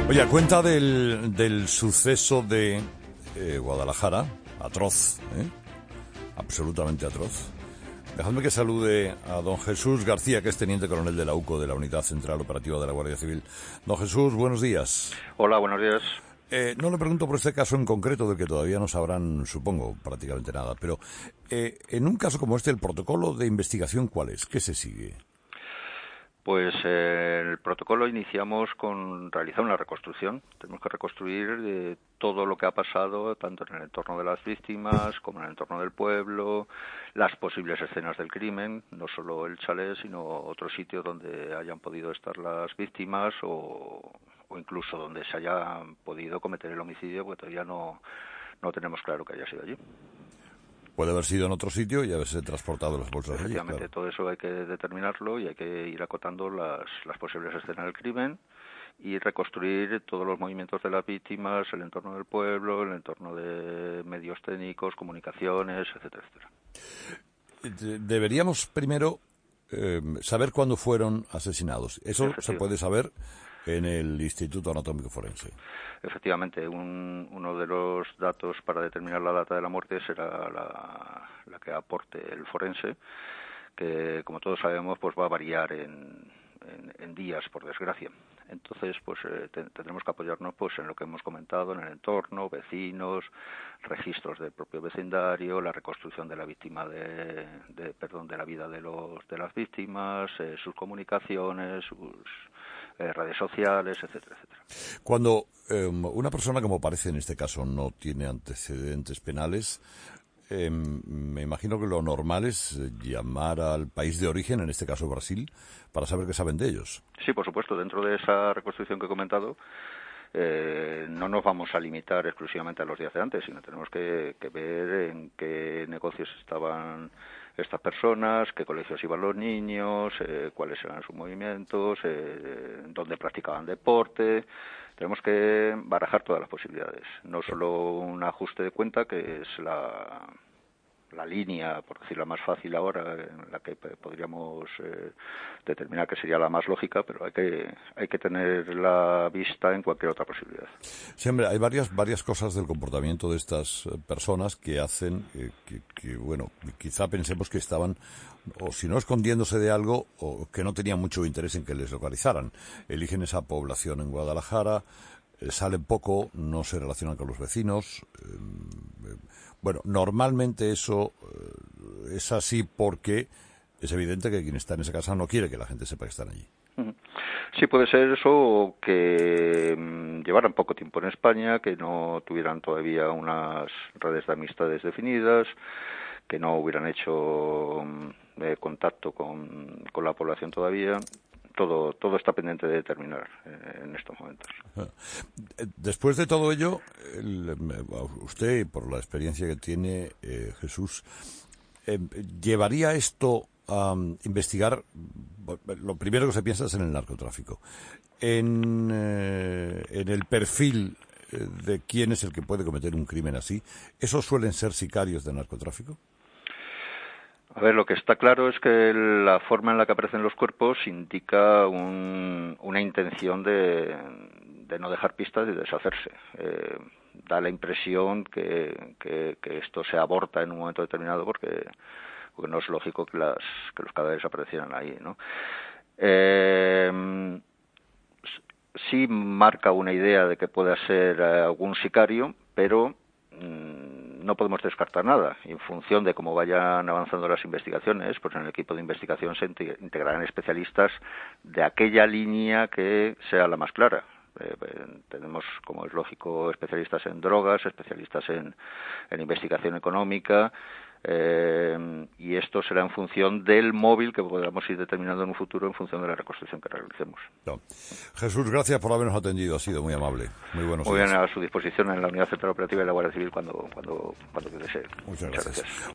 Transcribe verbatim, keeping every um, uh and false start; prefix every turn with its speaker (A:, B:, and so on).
A: Oye, a cuenta del, del suceso de eh, Guadalajara, atroz, ¿eh? absolutamente atroz, dejadme que salude a don Jesús García, que es teniente coronel de la U C O, de la Unidad Central Operativa de la Guardia Civil. Don Jesús, buenos días.
B: Hola, buenos días.
A: Eh, no le pregunto por este caso en concreto, del que todavía no sabrán, supongo, prácticamente nada, pero eh, en un caso como este, ¿el protocolo de investigación cuál es? ¿Qué se sigue?
B: Pues eh, el protocolo iniciamos con realizar una reconstrucción. Tenemos que reconstruir eh, todo lo que ha pasado, tanto en el entorno de las víctimas como en el entorno del pueblo, las posibles escenas del crimen, no solo el chalet, sino otros sitios donde hayan podido estar las víctimas o, o incluso donde se haya podido cometer el homicidio, porque todavía no, no tenemos claro que haya sido allí.
A: Puede haber sido en otro sitio y haberse transportado los bolsos allí.
B: Efectivamente,
A: Claro.
B: todo eso hay que determinarlo y hay que ir acotando las, las posibles escenas del crimen y reconstruir todos los movimientos de las víctimas, el entorno del pueblo, el entorno de medios técnicos, comunicaciones, etcétera, etcétera.
A: Deberíamos primero eh, saber cuándo fueron asesinados. Eso se puede saber en el Instituto Anatómico Forense.
B: Efectivamente, un, uno de los datos para determinar la data de la muerte será la, la que aporte el forense, que como todos sabemos pues va a variar en, en, en días, por desgracia. Entonces, pues eh, te, tendremos que apoyarnos pues en lo que hemos comentado, en el entorno, vecinos, registros del propio vecindario, la reconstrucción de la víctima de, de perdón, de la vida de los de las víctimas, eh, sus comunicaciones, sus eh, redes sociales, etcétera, etcétera.
A: Cuando eh, una persona, como parece en este caso, no tiene antecedentes penales, eh, me imagino que lo normal es llamar al país de origen, en este caso Brasil, para saber qué saben de ellos.
B: Sí, por supuesto. Dentro de esa reconstrucción que he comentado, eh, no nos vamos a limitar exclusivamente a los días de antes, sino tenemos que, que ver en qué negocios estaban estas personas, qué colegios iban los niños, eh, cuáles eran sus movimientos, eh, dónde practicaban deporte. Tenemos que barajar todas las posibilidades, no solo un ajuste de cuenta, que es la, la línea, por decirlo más fácil ahora, en la que podríamos eh, determinar que sería la más lógica, pero hay que hay que tener la vista en cualquier otra posibilidad.
A: Sí, hombre, hay varias varias cosas del comportamiento de estas personas que hacen eh, que, que, bueno, quizá pensemos que estaban, o si no escondiéndose de algo, o que no tenían mucho interés en que les localizaran. Eligen esa población en Guadalajara, eh, salen poco, no se relacionan con los vecinos. Eh, bueno, normalmente eso eh, es así porque es evidente que quien está en esa casa no quiere que la gente sepa que están allí.
B: Sí, puede ser eso, o que mmm, llevaran poco tiempo en España, que no tuvieran todavía unas redes de amistades definidas, que no hubieran hecho eh, contacto con, con la población todavía. Todo, todo está pendiente de determinar eh, en estos momentos.
A: Después de todo ello, el, usted, por la experiencia que tiene, eh, Jesús, eh, ¿llevaría esto a um, investigar? Lo primero que se piensa es en el narcotráfico. En, eh, en el perfil de quién es el que puede cometer un crimen así, ¿esos suelen ser sicarios de narcotráfico?
B: A ver, lo que está claro es que la forma en la que aparecen los cuerpos indica un, una intención de, de no dejar pistas y deshacerse. Eh, da la impresión que, que, que esto se aborta en un momento determinado porque, porque no es lógico que, las, que los cadáveres aparecieran ahí, ¿no? Eh, sí marca una idea de que pueda ser algún sicario, pero no podemos descartar nada. En función de cómo vayan avanzando las investigaciones, pues en el equipo de investigación se integrarán especialistas de aquella línea que sea la más clara. Eh, tenemos, como es lógico, especialistas en drogas, especialistas en, en investigación económica, eh, y esto será en función del móvil que podamos ir determinando en un futuro en función de la reconstrucción que realicemos. No.
A: Jesús, gracias por habernos atendido, ha sido muy amable. Muy buenos
B: Muy
A: días.
B: bien, a su disposición en la Unidad Central Operativa de la Guardia Civil cuando cuando cuando desee.
A: Muchas gracias. Muchas gracias.